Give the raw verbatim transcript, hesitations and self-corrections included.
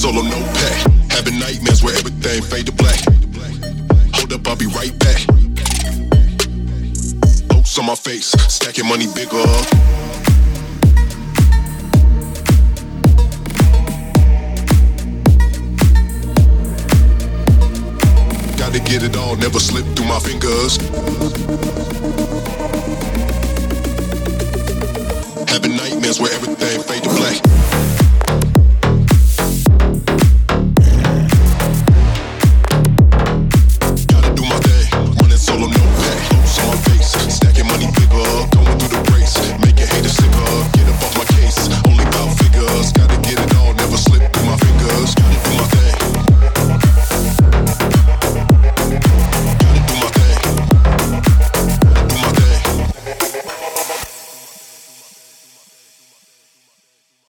solo, no pack. Having nightmares where everything fade to black. Hold up, I'll be right back. Oats on my face, stacking money bigger. Gotta get it all, never slip through my fingers. Having nightmares where everything fade to black.